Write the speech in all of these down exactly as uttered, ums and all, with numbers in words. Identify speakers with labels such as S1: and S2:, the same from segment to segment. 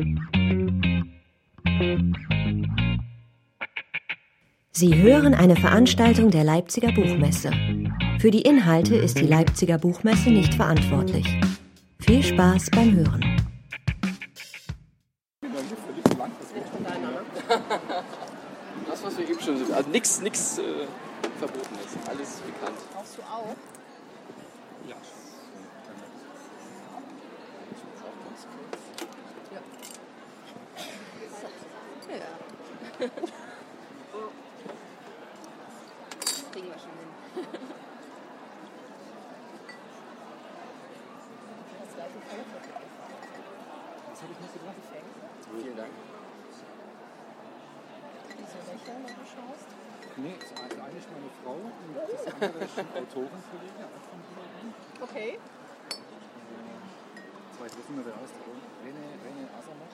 S1: Sie hören eine Veranstaltung der Leipziger Buchmesse. Für die Inhalte ist die Leipziger Buchmesse nicht verantwortlich. Viel Spaß beim Hören.
S2: Das, was wir eben schon sind. Also nichts nix, äh, Verbotenes. Alles bekannt.
S3: Brauchst du auch?
S2: Ja.
S3: Ja. Kriegen wir schon hin.
S2: Was habe ich mitgebracht? Vielen Dank.
S3: Diese Löcher, wenn du schaust?
S4: Nee, das ist eigentlich meine Frau und das andere ist ein Autorenkollege.
S3: Okay.
S4: Zwei wissen wir, wer heißt. René, René Asamox.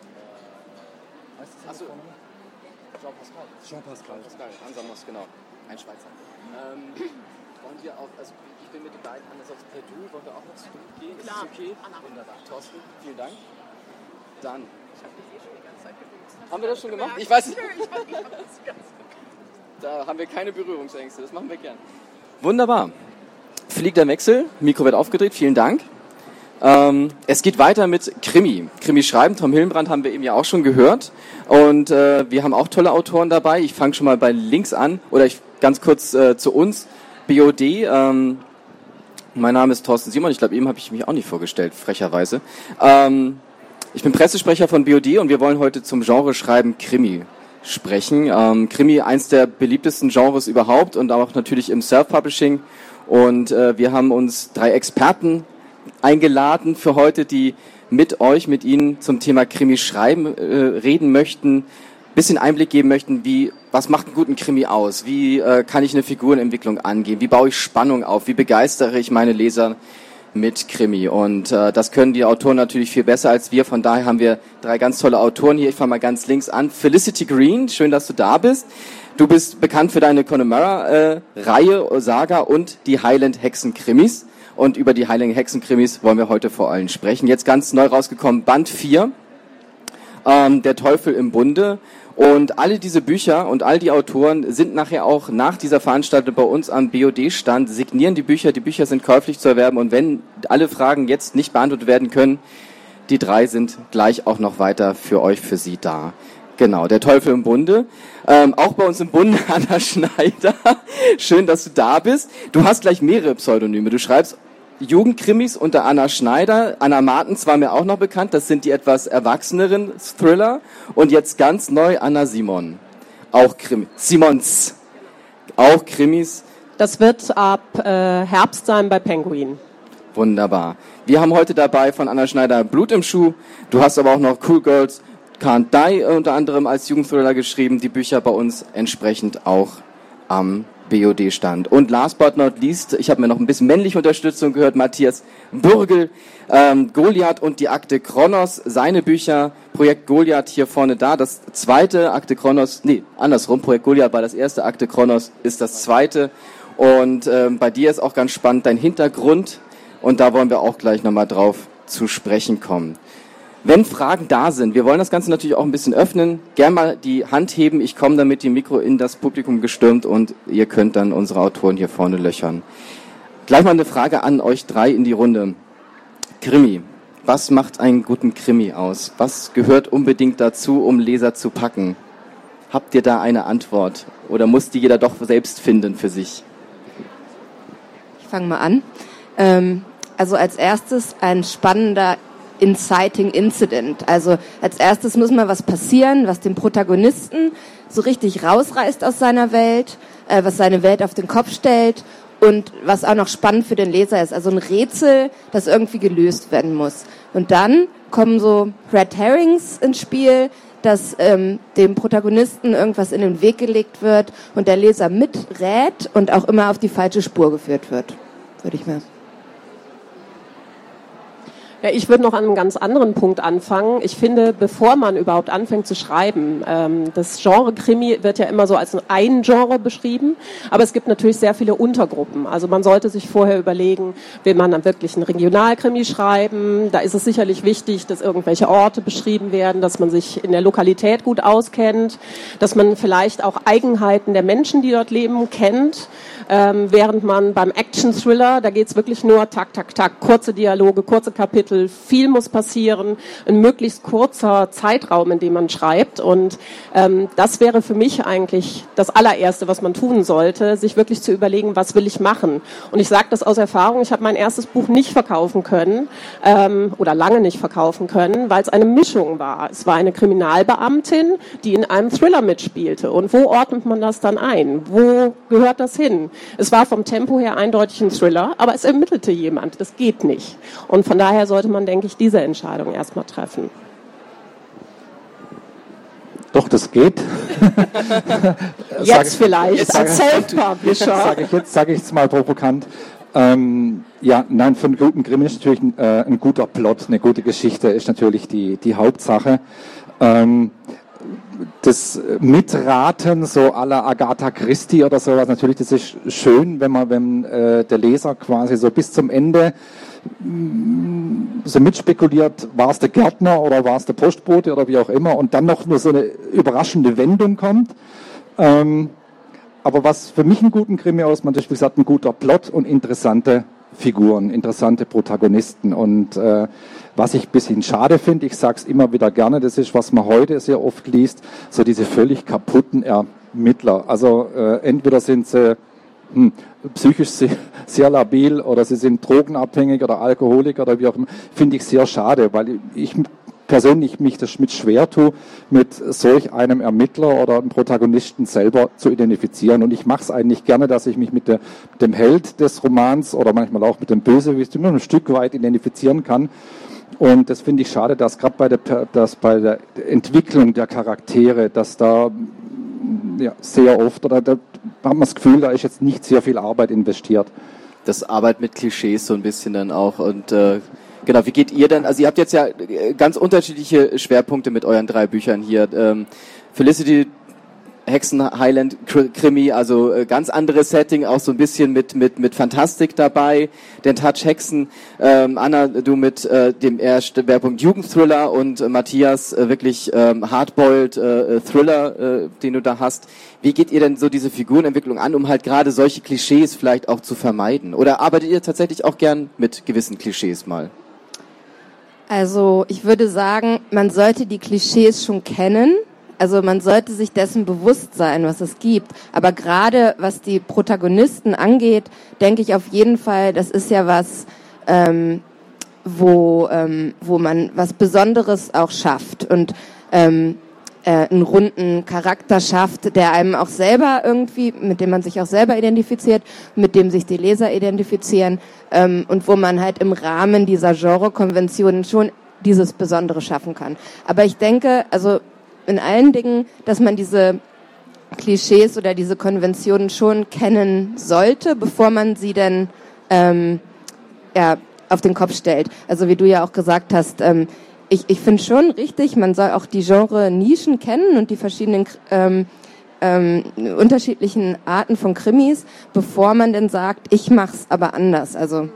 S4: Heißt das
S2: Achso.
S4: Vorname?
S2: Jean-Pascal.
S4: Jean-Pascal.
S2: Jean-Pascal, Ansamos, genau. Ein Schweizer. Ähm, wollen wir auch, also ich bin mit den beiden anders als per Du, wollen wir auch noch zu Du gehen? Ist
S3: Klar.
S2: das okay?
S3: Anna.
S2: Wunderbar. Thorsten, vielen Dank. Dann.
S3: Ich habe dich eh schon die ganze Zeit geduzt.
S2: Haben wir das schon gemacht? Ich weiß nicht.
S3: Ich hab, ich hab das ganz
S2: Da haben wir keine Berührungsängste, das machen wir gern. Wunderbar. Fliegt der Wechsel, Mikro wird aufgedreht, vielen Dank. Ähm, es geht weiter mit Krimi. Krimi schreiben, Tom Hillenbrand haben wir eben ja auch schon gehört. Und äh, wir haben auch tolle Autoren dabei. Ich fange schon mal bei links an, oder ich ganz kurz äh, zu uns. B O D, ähm, mein Name ist Thorsten Simon, ich glaube, eben habe ich mich auch nicht vorgestellt, frecherweise. Ähm, ich bin Pressesprecher von B O D und wir wollen heute zum Genre Schreiben Krimi sprechen. Ähm, Krimi, eins der beliebtesten Genres überhaupt und auch natürlich im Self-Publishing. Und äh, wir haben uns drei Experten eingeladen für heute, die mit euch, mit Ihnen zum Thema Krimi schreiben äh, reden möchten, bisschen Einblick geben möchten, wie, was macht einen guten Krimi aus? Wie äh, kann ich eine Figurenentwicklung angehen? Wie baue ich Spannung auf? Wie begeistere ich meine Leser mit Krimi? Und äh, das können die Autoren natürlich viel besser als wir. Von daher haben wir drei ganz tolle Autoren hier. Ich fange mal ganz links an. Felicity Green, schön, dass du da bist. Du bist bekannt für deine Connemara-Reihe, äh, Saga und die Highland Hexen-Krimis. Und über die Highland Hexen-Krimis wollen wir heute vor allem sprechen. Jetzt ganz neu rausgekommen, Band vier, ähm, Der Teufel im Bunde. Und alle diese Bücher und all die Autoren sind nachher auch nach dieser Veranstaltung bei uns am B O D-Stand, signieren die Bücher. Die Bücher sind käuflich zu erwerben. Und wenn alle Fragen jetzt nicht beantwortet werden können, die drei sind gleich auch noch weiter für euch, für Sie da. Genau, Der Teufel im Bunde. Ähm, auch bei uns im Bunde Anna Schneider. Schön, dass du da bist. Du hast gleich mehrere Pseudonyme. Du schreibst Jugendkrimis unter Anna Schneider. Anna Martens war mir auch noch bekannt. Das sind die etwas erwachseneren Thriller. Und jetzt ganz neu Anna Simon. Auch Krimi. Simons. Auch Krimis.
S5: Das wird ab äh, Herbst sein bei Penguin.
S2: Wunderbar. Wir haben heute dabei von Anna Schneider Blut im Schuh. Du hast aber auch noch Cool Girls Can't Die unter anderem als Jugendthriller geschrieben. Die Bücher bei uns entsprechend auch am B O D-Stand. Und last but not least, ich habe mir noch ein bisschen männliche Unterstützung gehört, Matthias Bürgel, ähm, Goliath und die Akte Kronos, seine Bücher, Projekt Goliath hier vorne da, das zweite, Akte Kronos, nee, andersrum, Projekt Goliath war das erste, Akte Kronos ist das zweite. Und ähm, bei dir ist auch ganz spannend dein Hintergrund und da wollen wir auch gleich nochmal drauf zu sprechen kommen. Wenn Fragen da sind, wir wollen das Ganze natürlich auch ein bisschen öffnen, gerne mal die Hand heben, ich komme dann mit dem Mikro in das Publikum gestürmt und ihr könnt dann unsere Autoren hier vorne löchern. Gleich mal eine Frage an euch drei in die Runde. Krimi, was macht einen guten Krimi aus? Was gehört unbedingt dazu, um Leser zu packen? Habt ihr da eine Antwort oder muss die jeder doch selbst finden für sich?
S6: Ich fange mal an. Ähm, also als erstes ein spannender Inciting Incident. Also als erstes muss mal was passieren, was den Protagonisten so richtig rausreißt aus seiner Welt, äh, was seine Welt auf den Kopf stellt und was auch noch spannend für den Leser ist. Also ein Rätsel, das irgendwie gelöst werden muss. Und dann kommen so Red Herrings ins Spiel, dass ähm, dem Protagonisten irgendwas in den Weg gelegt wird und der Leser miträt und auch immer auf die falsche Spur geführt wird, würde ich mal.
S5: Ja, ich würde noch an einem ganz anderen Punkt anfangen. Ich finde, bevor man überhaupt anfängt zu schreiben, ähm, das Genre Krimi wird ja immer so als ein Genre beschrieben, aber es gibt natürlich sehr viele Untergruppen. Also man sollte sich vorher überlegen, will man dann wirklich einen Regionalkrimi schreiben? Da ist es sicherlich wichtig, dass irgendwelche Orte beschrieben werden, dass man sich in der Lokalität gut auskennt, dass man vielleicht auch Eigenheiten der Menschen, die dort leben, kennt. Ähm, während man beim Action-Thriller, da geht's wirklich nur tak, tak, tak, kurze Dialoge, kurze Kapitel, viel muss passieren, ein möglichst kurzer Zeitraum, in dem man schreibt. Und ähm, das wäre für mich eigentlich das allererste, was man tun sollte, sich wirklich zu überlegen, was will ich machen. Und ich sage das aus Erfahrung, ich habe mein erstes Buch nicht verkaufen können ähm, oder lange nicht verkaufen können, weil es eine Mischung war. Es war eine Kriminalbeamtin, die in einem Thriller mitspielte. Und wo ordnet man das dann ein? Wo gehört das hin? Es war vom Tempo her eindeutig ein Thriller, aber es ermittelte jemand. Das geht nicht. Und von daher sollte man, denke ich, diese Entscheidung erstmal treffen.
S4: Doch, das geht.
S5: Jetzt vielleicht, als Self-Publisher.
S4: Sage ich jetzt, sage ich es mal provokant. Ähm, ja, nein, für einen guten Krimi ist natürlich ein, äh, ein guter Plot, eine gute Geschichte ist natürlich die, die Hauptsache. Ähm, das Mitraten, so à la Agatha Christie oder sowas, natürlich, das ist schön, wenn man, wenn äh, der Leser quasi so bis zum Ende mh, so mitspekuliert, war es der Gärtner oder war es der Postbote oder wie auch immer, und dann noch nur so eine überraschende Wendung kommt. Ähm, aber was für mich einen guten Krimi ausmacht, ist, wie gesagt, ein guter Plot und interessante Figuren, interessante Protagonisten. Und äh, was ich ein bisschen schade finde, ich sage es immer wieder gerne, das ist, was man heute sehr oft liest, so diese völlig kaputten Ermittler. Also äh, entweder sind sie hm, psychisch sehr, sehr labil oder sie sind drogenabhängig oder Alkoholiker oder wie auch immer. Finde ich sehr schade, weil ich persönlich mich das mit schwer tue, mit solch einem Ermittler oder einem Protagonisten selber zu identifizieren. Und ich mache es eigentlich gerne, dass ich mich mit, der, mit dem Held des Romans oder manchmal auch mit dem Bösewicht nur ein Stück weit identifizieren kann. Und das finde ich schade, dass gerade bei der, dass bei der Entwicklung der Charaktere, dass da ja, sehr oft, oder da hat man das Gefühl, da ist jetzt nicht sehr viel Arbeit investiert.
S2: Das Arbeit mit Klischees so ein bisschen dann auch und äh genau, wie geht ihr denn, also ihr habt jetzt ja ganz unterschiedliche Schwerpunkte mit euren drei Büchern hier. Ähm, Felicity, Hexen Highland Krimi, also äh, ganz anderes Setting, auch so ein bisschen mit mit mit Fantastik dabei, den Touch Hexen. Ähm, Anna, du mit äh, dem eher Schwerpunkt Jugendthriller und äh, Matthias äh, wirklich ähm, Hardboiled äh, Thriller, äh, den du da hast. Wie geht ihr denn so diese Figurenentwicklung an, um halt gerade solche Klischees vielleicht auch zu vermeiden? Oder arbeitet ihr tatsächlich auch gern mit gewissen Klischees mal?
S6: Also ich würde sagen, man sollte die Klischees schon kennen. Also man sollte sich dessen bewusst sein, was es gibt. Aber gerade was die Protagonisten angeht, denke ich auf jeden Fall, das ist ja was, ähm, wo, ähm, wo man was Besonderes auch schafft und ähm, äh, einen runden Charakter schafft, der einem auch selber irgendwie, mit dem man sich auch selber identifiziert, mit dem sich die Leser identifizieren ähm, und wo man halt im Rahmen dieser Genrekonventionen schon dieses Besondere schaffen kann. Aber ich denke, also in allen Dingen, dass man diese Klischees oder diese Konventionen schon kennen sollte, bevor man sie dann ähm, ja, auf den Kopf stellt. Also wie du ja auch gesagt hast, ähm, ich, ich finde schon richtig, man soll auch die Genre-Nischen kennen und die verschiedenen ähm, ähm, unterschiedlichen Arten von Krimis, bevor man dann sagt, ich mach's aber anders. Also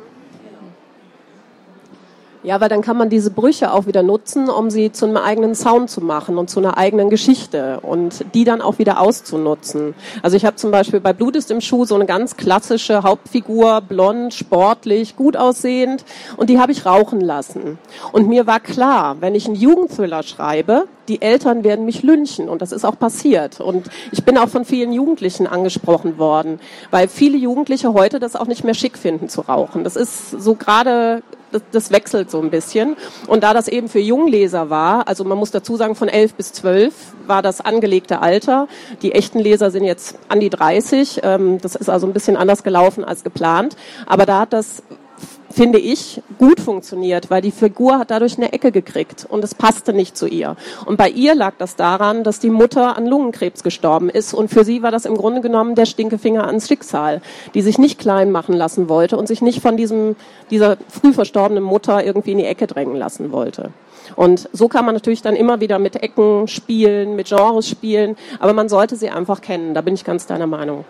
S5: Ja, weil dann kann man diese Brüche auch wieder nutzen, um sie zu einem eigenen Sound zu machen und zu einer eigenen Geschichte und die dann auch wieder auszunutzen. Also ich habe zum Beispiel bei Blut ist im Schuh so eine ganz klassische Hauptfigur, blond, sportlich, gut aussehend, und die habe ich rauchen lassen. Und mir war klar, wenn ich einen Jugendthriller schreibe, die Eltern werden mich lynchen, und das ist auch passiert. Und ich bin auch von vielen Jugendlichen angesprochen worden, weil viele Jugendliche heute das auch nicht mehr schick finden zu rauchen. Das ist so gerade, das, das wechselt so ein bisschen. Und da das eben für Jungleser war, also man muss dazu sagen, von elf bis zwölf war das angelegte Alter. Die echten Leser sind jetzt an die dreißig. Das ist also ein bisschen anders gelaufen als geplant. Aber da hat das finde ich, gut funktioniert, weil die Figur hat dadurch eine Ecke gekriegt und es passte nicht zu ihr. Und bei ihr lag das daran, dass die Mutter an Lungenkrebs gestorben ist und für sie war das im Grunde genommen der Stinkefinger ans Schicksal, die sich nicht klein machen lassen wollte und sich nicht von diesem, dieser früh verstorbenen Mutter irgendwie in die Ecke drängen lassen wollte. Und so kann man natürlich dann immer wieder mit Ecken spielen, mit Genres spielen, aber man sollte sie einfach kennen, da bin ich ganz deiner Meinung.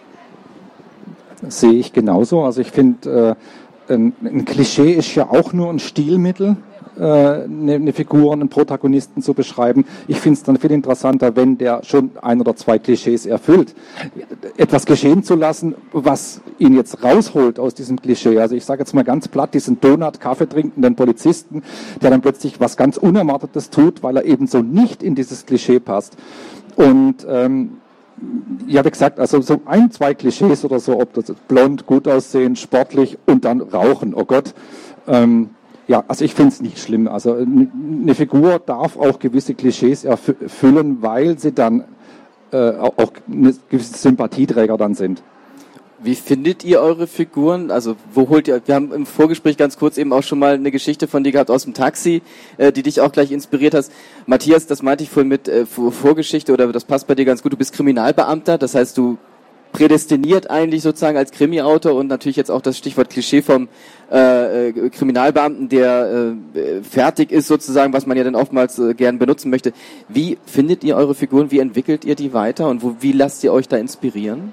S4: Sehe ich genauso. Also ich finde, äh, ein, ein Klischee ist ja auch nur ein Stilmittel, äh, eine, eine Figur, einen Protagonisten zu beschreiben. Ich finde es dann viel interessanter, wenn der schon ein oder zwei Klischees erfüllt. Etwas geschehen zu lassen, was ihn jetzt rausholt aus diesem Klischee. Also ich sage jetzt mal ganz platt, diesen Donut, Kaffee trinkenden Polizisten, der dann plötzlich was ganz Unerwartetes tut, weil er eben so nicht in dieses Klischee passt. Und ähm, ja, wie gesagt, also so ein, zwei Klischees oder so, ob das blond, gut aussehen, sportlich und dann rauchen, oh Gott. Ähm, ja, also ich finde es nicht schlimm. Also eine Figur darf auch gewisse Klischees erfüllen, weil sie dann äh, auch eine gewisse Sympathieträger dann sind.
S2: Wie findet ihr eure Figuren? Also wo holt ihr, wir haben im Vorgespräch ganz kurz eben auch schon mal eine Geschichte von dir gehabt aus dem Taxi, äh, die dich auch gleich inspiriert hast. Matthias, das meinte ich vorhin mit äh, Vorgeschichte oder das passt bei dir ganz gut, du bist Kriminalbeamter, das heißt du prädestiniert eigentlich sozusagen als Krimi-Autor und natürlich jetzt auch das Stichwort Klischee vom äh, äh, Kriminalbeamten, der äh, fertig ist sozusagen, was man ja dann oftmals äh, gern benutzen möchte. Wie findet ihr eure Figuren, wie entwickelt ihr die weiter und wo, wie lasst ihr euch da inspirieren?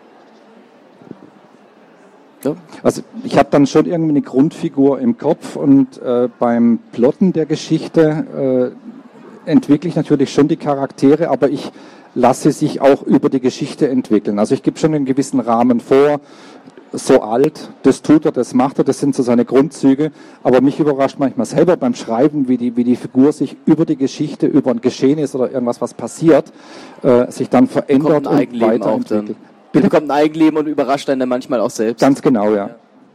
S4: Also ich habe dann schon irgendwie eine Grundfigur im Kopf und äh, beim Plotten der Geschichte äh, entwickle ich natürlich schon die Charaktere, aber ich lasse sich auch über die Geschichte entwickeln. Also ich gebe schon einen gewissen Rahmen vor, so alt, das tut er, das macht er, das sind so seine Grundzüge, aber mich überrascht manchmal selber beim Schreiben, wie die, wie die Figur sich über die Geschichte, über ein Geschehnis oder irgendwas, was passiert, äh, sich dann verändert und weiterentwickelt.
S2: Bitte? Bekommt ein Eigenleben und überrascht einen dann manchmal auch selbst.
S4: Ganz genau, ja.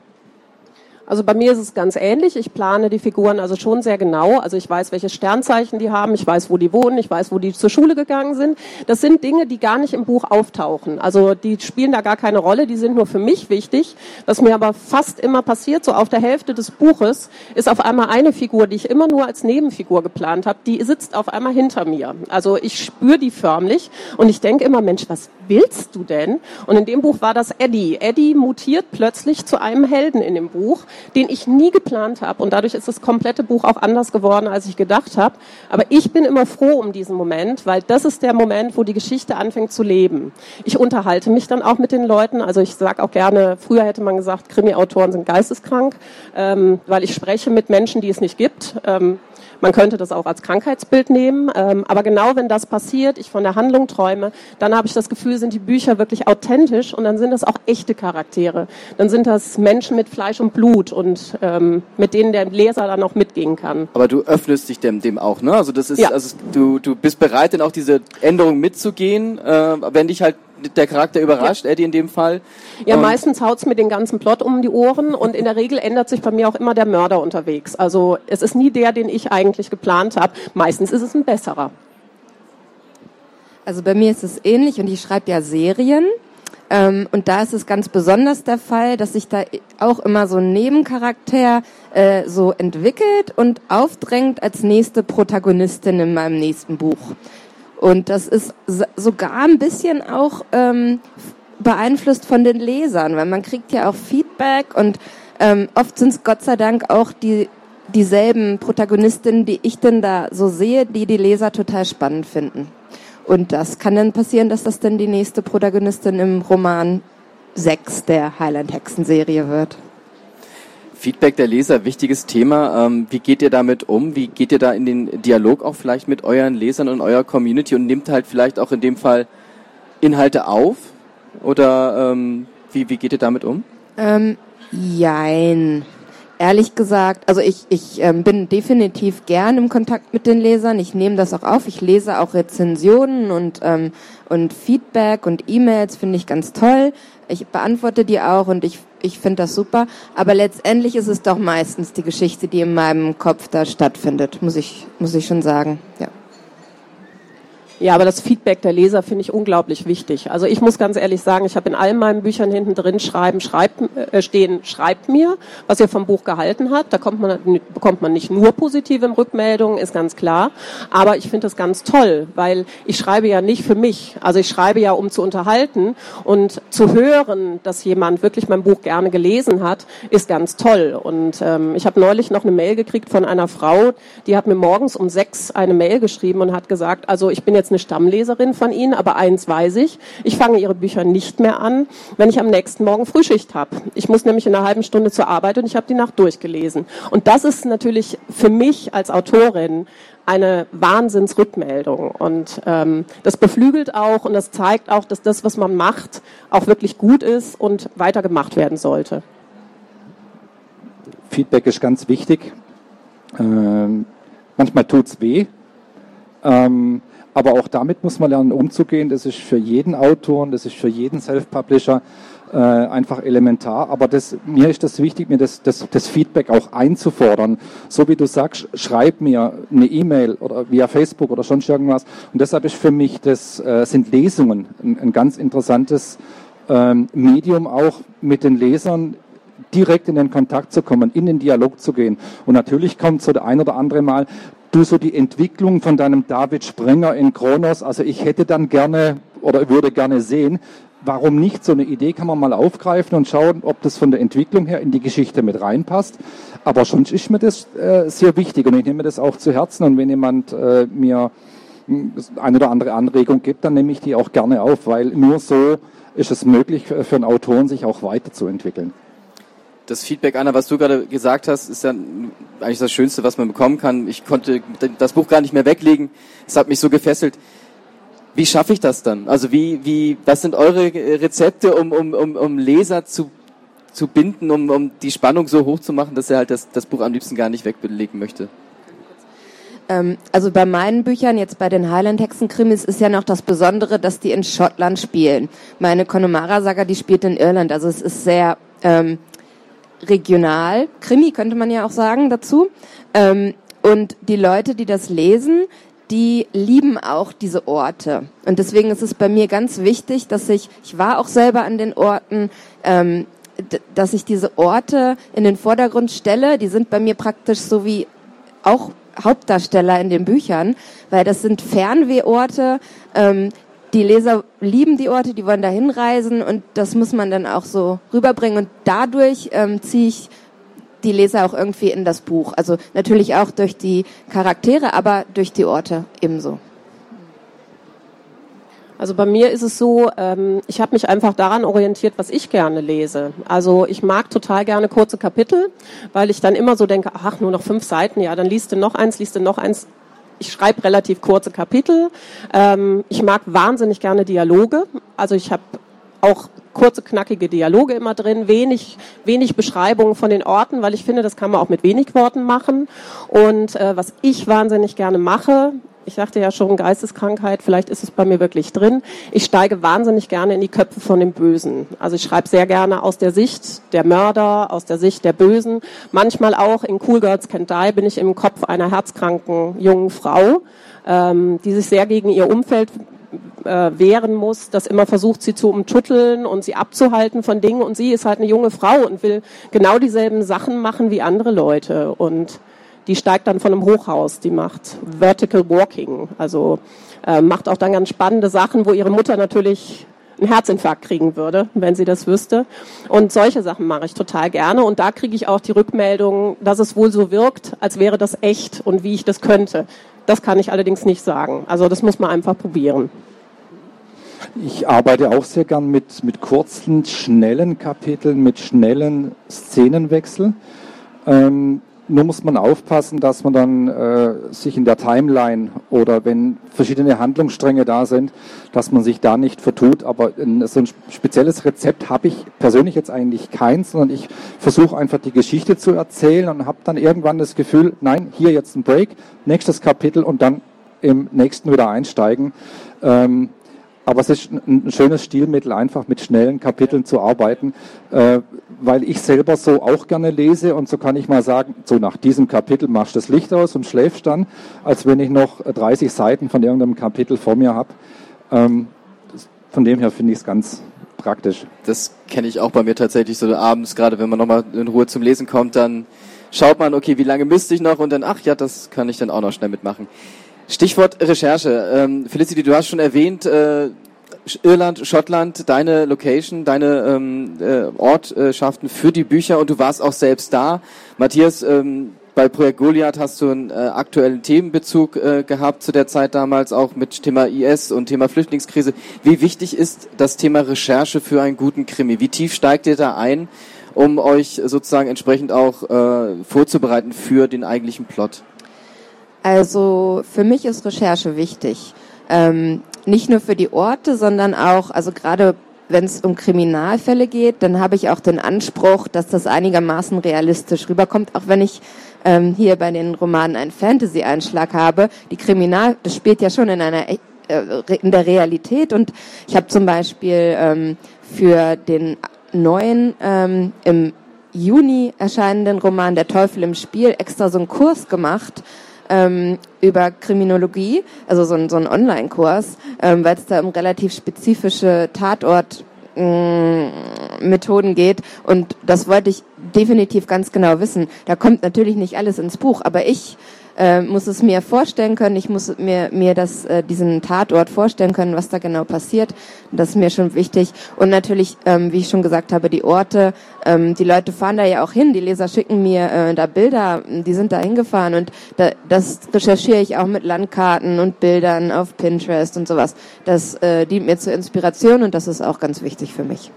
S5: Also bei mir ist es ganz ähnlich. Ich plane die Figuren also schon sehr genau. Also ich weiß, welche Sternzeichen die haben. Ich weiß, wo die wohnen. Ich weiß, wo die zur Schule gegangen sind. Das sind Dinge, die gar nicht im Buch auftauchen. Also die spielen da gar keine Rolle. Die sind nur für mich wichtig. Was mir aber fast immer passiert, so auf der Hälfte des Buches, ist auf einmal eine Figur, die ich immer nur als Nebenfigur geplant habe, die sitzt auf einmal hinter mir. Also ich spüre die förmlich und ich denke immer, Mensch, was willst du denn? Und in dem Buch war das Eddie. Eddie mutiert plötzlich zu einem Helden in dem Buch, den ich nie geplant habe. Und dadurch ist das komplette Buch auch anders geworden, als ich gedacht habe. Aber ich bin immer froh um diesen Moment, weil das ist der Moment, wo die Geschichte anfängt zu leben. Ich unterhalte mich dann auch mit den Leuten. Also ich sage auch gerne, früher hätte man gesagt, Krimi-Autoren sind geisteskrank, ähm, weil ich spreche mit Menschen, die es nicht gibt. Ähm, Man könnte das auch als Krankheitsbild nehmen, ähm, aber genau wenn das passiert, ich von der Handlung träume, dann habe ich das Gefühl, sind die Bücher wirklich authentisch und dann sind das auch echte Charaktere. Dann sind das Menschen mit Fleisch und Blut und ähm, mit denen der Leser dann auch mitgehen kann.
S2: Aber du öffnest dich dem, dem auch, ne? Also das ist,
S5: ja.
S2: also du, du bist bereit, dann auch diese Änderung mitzugehen, äh, wenn dich halt der Charakter überrascht, ja. Eddie in dem Fall.
S5: Ja,
S2: ähm,
S5: meistens haut's mir den ganzen Plot um die Ohren und in der Regel ändert sich bei mir auch immer der Mörder unterwegs. Also es ist nie der, den ich eigentlich geplant habe. Meistens ist es ein besserer.
S6: Also bei mir ist es ähnlich und ich schreibe ja Serien. Ähm, und da ist es ganz besonders der Fall, dass sich da auch immer so ein Nebencharakter äh, so entwickelt und aufdrängt als nächste Protagonistin in meinem nächsten Buch. Und das ist sogar ein bisschen auch ähm, beeinflusst von den Lesern, weil man kriegt ja auch Feedback und ähm, oft sind es Gott sei Dank auch die dieselben Protagonistinnen, die ich denn da so sehe, die die Leser total spannend finden. Und das kann dann passieren, dass das dann die nächste Protagonistin im Roman sechs der Highland-Hexen-Serie wird.
S2: Feedback der Leser, wichtiges Thema. Ähm, wie geht ihr damit um? Wie geht ihr da in den Dialog auch vielleicht mit euren Lesern und eurer Community und nehmt halt vielleicht auch in dem Fall Inhalte auf? Oder ähm, wie, wie geht ihr damit um?
S6: Ähm, jein. Ehrlich gesagt, also ich, ich ähm, bin definitiv gern im Kontakt mit den Lesern. Ich nehme das auch auf. Ich lese auch Rezensionen und, ähm, und Feedback und E-Mails, finde ich ganz toll. Ich beantworte die auch und ich, ich finde das super. Aber letztendlich ist es doch meistens die Geschichte, die in meinem Kopf da stattfindet, muss ich, muss ich schon sagen. Ja.
S5: Ja, aber das Feedback der Leser finde ich unglaublich wichtig. Also ich muss ganz ehrlich sagen, ich habe in all meinen Büchern hinten drin schreiben, schreibt, äh, stehen, schreibt mir, was ihr vom Buch gehalten habt. Da kommt man, bekommt man nicht nur positive Rückmeldungen, ist ganz klar. Aber ich finde das ganz toll, weil ich schreibe ja nicht für mich. Also ich schreibe ja, um zu unterhalten. Und zu hören, dass jemand wirklich mein Buch gerne gelesen hat, ist ganz toll. Und ähm, ich habe neulich noch eine Mail gekriegt von einer Frau, die hat mir morgens um sechs eine Mail geschrieben und hat gesagt, also ich bin jetzt eine Stammleserin von Ihnen, aber eins weiß ich, ich fange Ihre Bücher nicht mehr an, wenn ich am nächsten Morgen Frühschicht habe. Ich muss nämlich in einer halben Stunde zur Arbeit und ich habe die Nacht durchgelesen. Und das ist natürlich für mich als Autorin eine Wahnsinnsrückmeldung. Und ähm, das beflügelt auch und das zeigt auch, dass das, was man macht, auch wirklich gut ist und weiter gemacht werden sollte.
S4: Feedback ist ganz wichtig. Ähm, manchmal tut's weh. Ähm, Aber auch damit muss man lernen, umzugehen. Das ist für jeden Autor und das ist für jeden Self-Publisher äh, einfach elementar. Aber das, mir ist das wichtig, mir das, das, das Feedback auch einzufordern. So wie du sagst, schreib mir eine E-Mail oder via Facebook oder sonst irgendwas. Und deshalb ist für mich, das äh, sind Lesungen ein, ein ganz interessantes ähm, Medium, auch mit den Lesern direkt in den Kontakt zu kommen, in den Dialog zu gehen. Und natürlich kommt so der ein oder andere Mal, du, so die Entwicklung von deinem David Sprenger in Kronos, also ich hätte dann gerne oder würde gerne sehen, warum nicht? So eine Idee kann man mal aufgreifen und schauen, ob das von der Entwicklung her in die Geschichte mit reinpasst. Aber sonst ist mir das äh, sehr wichtig und ich nehme das auch zu Herzen. Und wenn jemand äh, mir eine oder andere Anregung gibt, dann nehme ich die auch gerne auf, weil nur so ist es möglich für einen Autoren, sich auch weiterzuentwickeln.
S2: Das Feedback, Anna, was du gerade gesagt hast, ist ja eigentlich das Schönste, was man bekommen kann. Ich konnte das Buch gar nicht mehr weglegen. Es hat mich so gefesselt. Wie schaffe ich das dann? Also wie, wie, was sind eure Rezepte, um, um, um, um Leser zu, zu binden, um, um die Spannung so hoch zu machen, dass er halt das, das Buch am liebsten gar nicht weglegen möchte?
S6: Also bei meinen Büchern, jetzt bei den Highland-Hexen-Krimis, ist ja noch das Besondere, dass die in Schottland spielen. Meine Connemara-Saga, die spielt in Irland. Also es ist sehr ähm, regional. Krimi könnte man ja auch sagen dazu. Ähm, und die Leute, die das lesen, die lieben auch diese Orte. Und deswegen ist es bei mir ganz wichtig, dass ich, ich war auch selber an den Orten, ähm, d- dass ich diese Orte in den Vordergrund stelle. Die sind bei mir praktisch so wie auch Hauptdarsteller in den Büchern, weil das sind Fernwehorte. Ähm, die Leser lieben die Orte, die wollen da hinreisen und das muss man dann auch so rüberbringen. Und dadurch ähm, ziehe ich die Leser auch irgendwie in das Buch. Also natürlich auch durch die Charaktere, aber durch die Orte ebenso.
S5: Also bei mir ist es so, ähm, ich habe mich einfach daran orientiert, was ich gerne lese. Also ich mag total gerne kurze Kapitel, weil ich dann immer so denke, ach, nur noch fünf Seiten, ja, dann liest du noch eins, liest du noch eins. Ich schreibe relativ kurze Kapitel. Ähm, ich mag wahnsinnig gerne Dialoge. Also ich habe auch kurze, knackige Dialoge immer drin, wenig, wenig Beschreibungen von den Orten, weil ich finde, das kann man auch mit wenig Worten machen. Und äh, was ich wahnsinnig gerne mache, ich sagte ja schon, Geisteskrankheit, vielleicht ist es bei mir wirklich drin. Ich steige wahnsinnig gerne in die Köpfe von dem Bösen. Also ich schreibe sehr gerne aus der Sicht der Mörder, aus der Sicht der Bösen. Manchmal auch in Cool Girls Can't Die bin ich im Kopf einer herzkranken jungen Frau, ähm, die sich sehr gegen ihr Umfeld äh, wehren muss, das immer versucht, sie zu umtutteln und sie abzuhalten von Dingen. Und sie ist halt eine junge Frau und will genau dieselben Sachen machen wie andere Leute. Und die steigt dann von einem Hochhaus, die macht Vertical Walking, also äh, macht auch dann ganz spannende Sachen, wo ihre Mutter natürlich einen Herzinfarkt kriegen würde, wenn sie das wüsste. Und solche Sachen mache ich total gerne und da kriege ich auch die Rückmeldung, dass es wohl so wirkt, als wäre das echt und wie ich das könnte. Das kann ich allerdings nicht sagen. Also das muss man einfach probieren.
S4: Ich arbeite auch sehr gern mit, mit kurzen, schnellen Kapiteln, mit schnellen Szenenwechseln. Ähm, Nur muss man aufpassen, dass man dann äh, sich in der Timeline oder wenn verschiedene Handlungsstränge da sind, dass man sich da nicht vertut. Aber in, so ein spezielles Rezept habe ich persönlich jetzt eigentlich keins, sondern ich versuche einfach die Geschichte zu erzählen und habe dann irgendwann das Gefühl, nein, hier jetzt ein Break, nächstes Kapitel und dann im nächsten wieder einsteigen. Ähm, aber es ist ein, ein schönes Stilmittel, einfach mit schnellen Kapiteln zu arbeiten, äh, weil ich selber so auch gerne lese und so kann ich mal sagen, so nach diesem Kapitel machst du das Licht aus und schläfst dann, als wenn ich noch dreißig Seiten von irgendeinem Kapitel vor mir habe. Ähm, von dem her finde ich es ganz praktisch.
S2: Das kenne ich auch bei mir tatsächlich so abends, gerade wenn man nochmal in Ruhe zum Lesen kommt, dann schaut man, okay, wie lange müsste ich noch und dann, ach ja, das kann ich dann auch noch schnell mitmachen. Stichwort Recherche. Ähm, Felicity, du hast schon erwähnt, äh, Irland, Schottland, deine Location, deine ähm, äh, Ortschaften für die Bücher und du warst auch selbst da. Matthias, ähm, bei Projekt Goliath hast du einen äh, aktuellen Themenbezug äh, gehabt zu der Zeit damals, auch mit Thema I S und Thema Flüchtlingskrise. Wie wichtig ist das Thema Recherche für einen guten Krimi? Wie tief steigt ihr da ein, um euch sozusagen entsprechend auch äh, vorzubereiten für den eigentlichen Plot?
S6: Also für mich ist Recherche wichtig. Ähm, nicht nur für die Orte, sondern auch, also gerade wenn es um Kriminalfälle geht, dann habe ich auch den Anspruch, dass das einigermaßen realistisch rüberkommt, auch wenn ich ähm, hier bei den Romanen einen Fantasy-Einschlag habe. Die Kriminal, das spielt ja schon in einer äh, in der Realität und ich habe zum Beispiel ähm, für den neuen ähm, im Juni erscheinenden Roman Der Teufel im Spiel extra so einen Kurs gemacht, Ähm, über Kriminologie, also so ein, so ein Online-Kurs, ähm, weil es da um relativ spezifische Tatort-Methoden geht und das wollte ich definitiv ganz genau wissen. Da kommt natürlich nicht alles ins Buch, aber ich äh, muss es mir vorstellen können, ich muss mir mir das äh, diesen Tatort vorstellen können, was da genau passiert. Das ist mir schon wichtig. Und natürlich, ähm, wie ich schon gesagt habe, die Orte, ähm, die Leute fahren da ja auch hin, die Leser schicken mir äh, da Bilder, die sind da hingefahren und da, das recherchiere ich auch mit Landkarten und Bildern auf Pinterest und sowas. Das äh, dient mir zur Inspiration und das ist auch ganz wichtig für mich.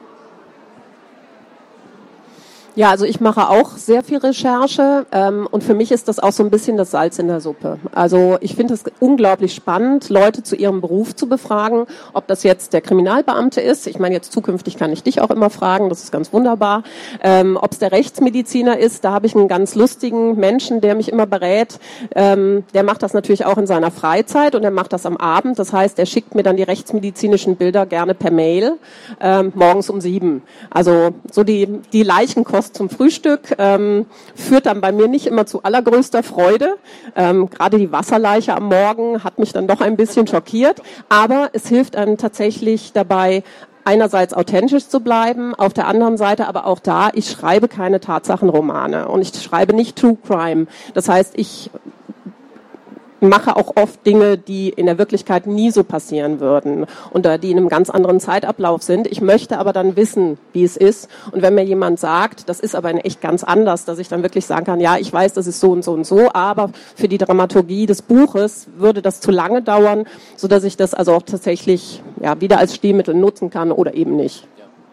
S5: Ja, also ich mache auch sehr viel Recherche ähm, und für mich ist das auch so ein bisschen das Salz in der Suppe. Also ich finde es unglaublich spannend, Leute zu ihrem Beruf zu befragen, ob das jetzt der Kriminalbeamte ist. Ich meine, jetzt zukünftig kann ich dich auch immer fragen, das ist ganz wunderbar. Ähm, ob es der Rechtsmediziner ist, da habe ich einen ganz lustigen Menschen, der mich immer berät. Ähm, der macht das natürlich auch in seiner Freizeit und er macht das am Abend. Das heißt, er schickt mir dann die rechtsmedizinischen Bilder gerne per Mail ähm, morgens um sieben. Also so die, die Leichenkosten zum Frühstück, ähm, führt dann bei mir nicht immer zu allergrößter Freude. Ähm, gerade die Wasserleiche am Morgen hat mich dann doch ein bisschen schockiert, aber es hilft einem tatsächlich dabei, einerseits authentisch zu bleiben, auf der anderen Seite aber auch da, ich schreibe keine Tatsachenromane und ich schreibe nicht True Crime. Das heißt, ich mache auch oft Dinge, die in der Wirklichkeit nie so passieren würden und die in einem ganz anderen Zeitablauf sind. Ich möchte aber dann wissen, wie es ist. Und wenn mir jemand sagt, das ist aber in echt ganz anders, dass ich dann wirklich sagen kann, ja, ich weiß, das ist so und so und so, aber für die Dramaturgie des Buches würde das zu lange dauern, sodass ich das also auch tatsächlich ja, wieder als Stilmittel nutzen kann oder eben nicht.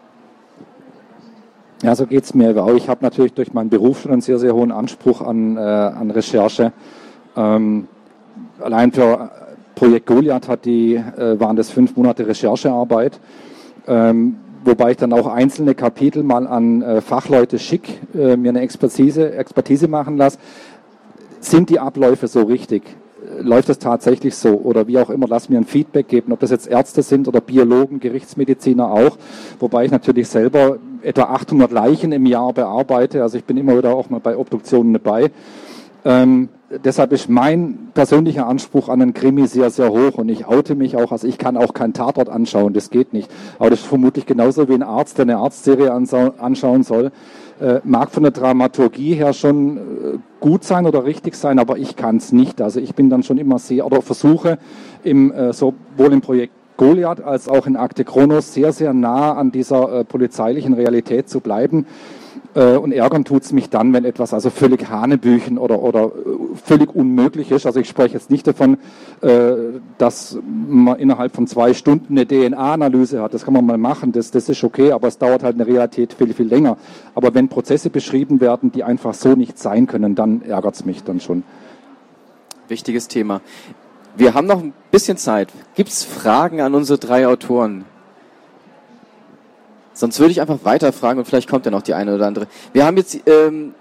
S4: Ja, so geht's mir auch. Ich habe natürlich durch meinen Beruf schon einen sehr, sehr hohen Anspruch an, äh, an Recherche. Ähm, Allein für Projekt Goliath hat die, äh, waren das fünf Monate Recherchearbeit, ähm, wobei ich dann auch einzelne Kapitel mal an äh, Fachleute schicke, äh, mir eine Expertise, Expertise machen lasse. Sind die Abläufe so richtig? Läuft das tatsächlich so? Oder wie auch immer, lass mir ein Feedback geben, ob das jetzt Ärzte sind oder Biologen, Gerichtsmediziner auch, wobei ich natürlich selber etwa achthundert Leichen im Jahr bearbeite, also ich bin immer wieder auch mal bei Obduktionen dabei. Ähm, deshalb ist mein persönlicher Anspruch an einen Krimi sehr, sehr hoch und ich oute mich auch, also ich kann auch keinen Tatort anschauen, das geht nicht. Aber das ist vermutlich genauso wie ein Arzt, der eine Arztserie anschauen soll. Äh, mag von der Dramaturgie her schon äh, gut sein oder richtig sein, aber ich kann es nicht. Also ich bin dann schon immer sehr, oder versuche im, äh, sowohl im Projekt Goliath als auch in Akte Kronos sehr, sehr nah an dieser äh, polizeilichen Realität zu bleiben. Und ärgern tut's mich dann, wenn etwas also völlig Hanebüchen oder, oder völlig unmöglich ist. Also ich spreche jetzt nicht davon, dass man innerhalb von zwei Stunden eine D N A-Analyse hat. Das kann man mal machen, das, das ist okay, aber es dauert halt in der Realität viel, viel länger. Aber wenn Prozesse beschrieben werden, die einfach so nicht sein können, dann ärgert's mich dann schon.
S2: Wichtiges Thema. Wir haben noch ein bisschen Zeit. Gibt's Fragen an unsere drei Autoren? Sonst würde ich einfach weiterfragen und vielleicht kommt ja noch die eine oder andere. Wir haben jetzt ähm,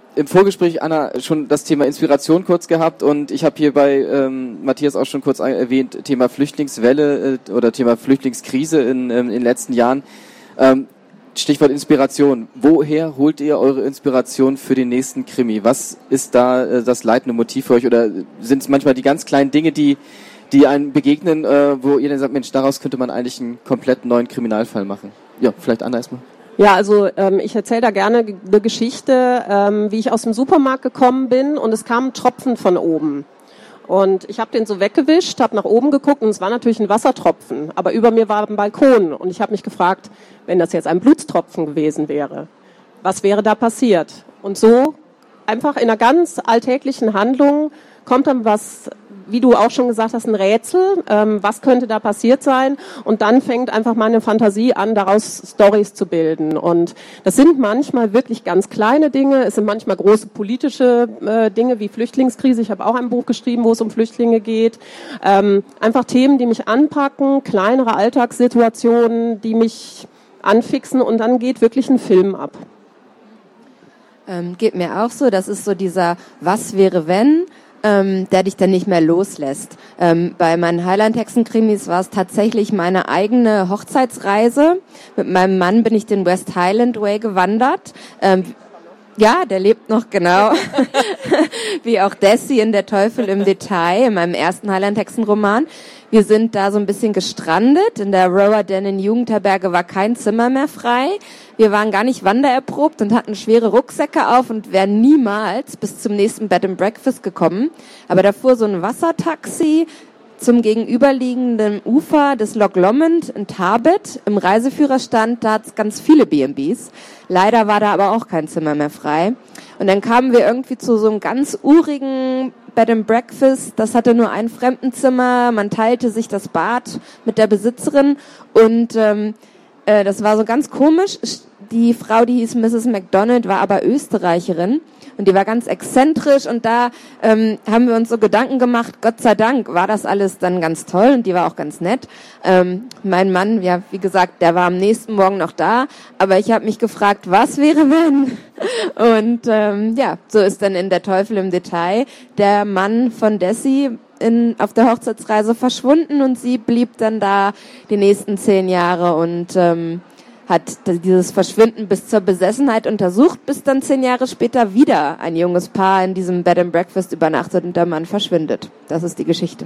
S2: im Vorgespräch, Anna, schon das Thema Inspiration kurz gehabt und ich habe hier bei ähm, Matthias auch schon kurz erwähnt, Thema Flüchtlingswelle äh, oder Thema Flüchtlingskrise in, ähm, in den letzten Jahren. Ähm, Stichwort Inspiration. Woher holt ihr eure Inspiration für den nächsten Krimi? Was ist da äh, das leitende Motiv für euch? Oder sind es manchmal die ganz kleinen Dinge, die die einem begegnen, äh, wo ihr dann sagt, Mensch, daraus könnte man eigentlich einen komplett neuen Kriminalfall machen? Ja, vielleicht Anna erstmal.
S5: Ja, also ähm, ich erzähle da gerne eine Geschichte, ähm, wie ich aus dem Supermarkt gekommen bin und es kam ein Tropfen von oben. Und ich habe den so weggewischt, habe nach oben geguckt und es war natürlich ein Wassertropfen, aber über mir war ein Balkon und ich habe mich gefragt, wenn das jetzt ein Blutstropfen gewesen wäre, was wäre da passiert? Und so einfach in einer ganz alltäglichen Handlung kommt dann was, wie du auch schon gesagt hast, ein Rätsel, ähm, was könnte da passiert sein? Und dann fängt einfach meine Fantasie an, daraus Storys zu bilden. Und das sind manchmal wirklich ganz kleine Dinge, es sind manchmal große politische äh, Dinge wie Flüchtlingskrise. Ich habe auch ein Buch geschrieben, wo es um Flüchtlinge geht. Ähm, einfach Themen, die mich anpacken, kleinere Alltagssituationen, die mich anfixen und dann geht wirklich ein Film ab.
S6: Ähm, geht mir auch so, das ist so dieser Was wäre wenn, ähm, der dich dann nicht mehr loslässt. Ähm, bei meinen Highland-Hexen-Krimis war es tatsächlich meine eigene Hochzeitsreise. Mit meinem Mann bin ich den West Highland Way gewandert. Ähm, ja, der lebt noch, genau. Wie auch Desi in Der Teufel im Detail, in meinem ersten Highland-Hexen-Roman. Wir sind da so ein bisschen gestrandet. In der Rower Dennen Jugendherberge war kein Zimmer mehr frei. Wir waren gar nicht wandererprobt und hatten schwere Rucksäcke auf und wären niemals bis zum nächsten Bed and Breakfast gekommen. Aber da fuhr so ein Wassertaxi zum gegenüberliegenden Ufer des Loch Lomond in Tarbet. Im Reiseführer stand, da hat's ganz viele B and Bs. Leider war da aber auch kein Zimmer mehr frei. Und dann kamen wir irgendwie zu so einem ganz urigen Bed and Breakfast. Das hatte nur ein Fremdenzimmer. Man teilte sich das Bad mit der Besitzerin und ähm, äh, das war so ganz komisch. Die Frau, die hieß Misses McDonald, war aber Österreicherin und die war ganz exzentrisch und da ähm, haben wir uns so Gedanken gemacht, Gott sei Dank war das alles dann ganz toll und die war auch ganz nett. Ähm, mein Mann, ja, wie gesagt, der war am nächsten Morgen noch da, aber ich habe mich gefragt, was wäre wenn? Und ähm, ja, so ist dann in Der Teufel im Detail der Mann von Desi in, auf der Hochzeitsreise verschwunden und sie blieb dann da die nächsten zehn Jahre und ähm, hat dieses Verschwinden bis zur Besessenheit untersucht, bis dann zehn Jahre später wieder ein junges Paar in diesem Bed and Breakfast übernachtet und der Mann verschwindet. Das ist die Geschichte.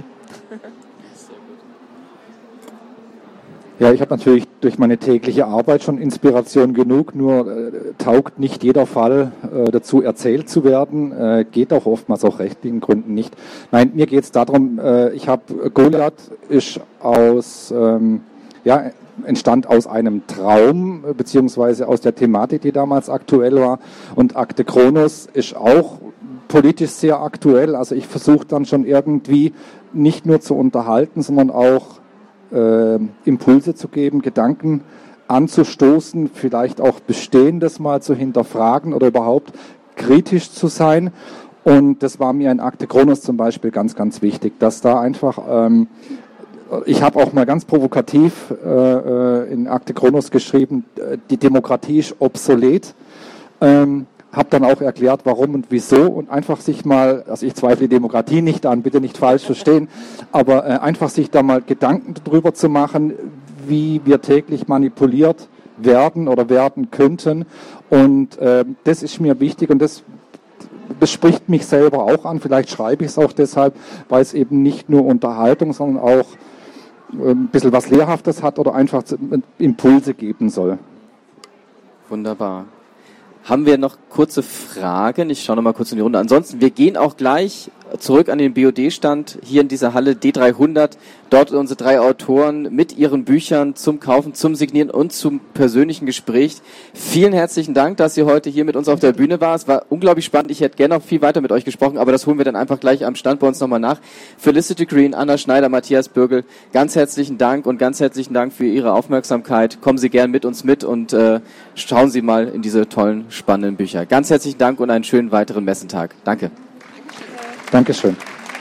S4: Ja, ich habe natürlich durch meine tägliche Arbeit schon Inspiration genug, nur äh, taugt nicht jeder Fall äh, dazu, erzählt zu werden, äh, geht auch oftmals aus rechtlichen Gründen nicht. Nein, mir geht es darum, äh, ich habe Goliath ist aus, ähm, ja, entstand aus einem Traum, beziehungsweise aus der Thematik, die damals aktuell war. Und Akte Kronos ist auch politisch sehr aktuell. Also ich versuche dann schon irgendwie nicht nur zu unterhalten, sondern auch äh, Impulse zu geben, Gedanken anzustoßen, vielleicht auch Bestehendes mal zu hinterfragen oder überhaupt kritisch zu sein. Und das war mir in Akte Kronos zum Beispiel ganz, ganz wichtig, dass da einfach... Ähm, Ich habe auch mal ganz provokativ äh, in Akte Kronos geschrieben, die Demokratie ist obsolet. Ähm, habe dann auch erklärt, warum und wieso und einfach sich mal, also ich zweifle die Demokratie nicht an, bitte nicht falsch verstehen, aber äh, einfach sich da mal Gedanken darüber zu machen, wie wir täglich manipuliert werden oder werden könnten. Und äh, das ist mir wichtig und das Das spricht mich selber auch an, vielleicht schreibe ich es auch deshalb, weil es eben nicht nur Unterhaltung, sondern auch ein bisschen was Lehrhaftes hat oder einfach Impulse geben soll.
S2: Wunderbar. Haben wir noch kurze Fragen? Ich schaue noch mal kurz in die Runde. Ansonsten, wir gehen auch gleich zurück an den B O D-Stand hier in dieser Halle D dreihundert. Dort unsere drei Autoren mit ihren Büchern zum Kaufen, zum Signieren und zum persönlichen Gespräch. Vielen herzlichen Dank, dass ihr heute hier mit uns auf der Bühne war. Es war unglaublich spannend. Ich hätte gerne noch viel weiter mit euch gesprochen, aber das holen wir dann einfach gleich am Stand bei uns nochmal nach. Felicity Green, Anna Schneider, Matthias Bürgel, ganz herzlichen Dank und ganz herzlichen Dank für Ihre Aufmerksamkeit. Kommen Sie gern mit uns mit und äh, schauen Sie mal in diese tollen, spannenden Bücher. Ganz herzlichen Dank und einen schönen weiteren Messentag. Danke.
S4: Dankeschön.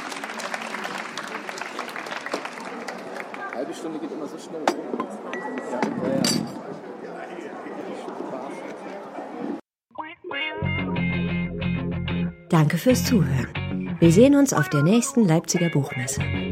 S2: Eine halbe Stunde geht immer so schnell. Ja, ja, ja.
S1: Danke fürs Zuhören. Wir sehen uns auf der nächsten Leipziger Buchmesse.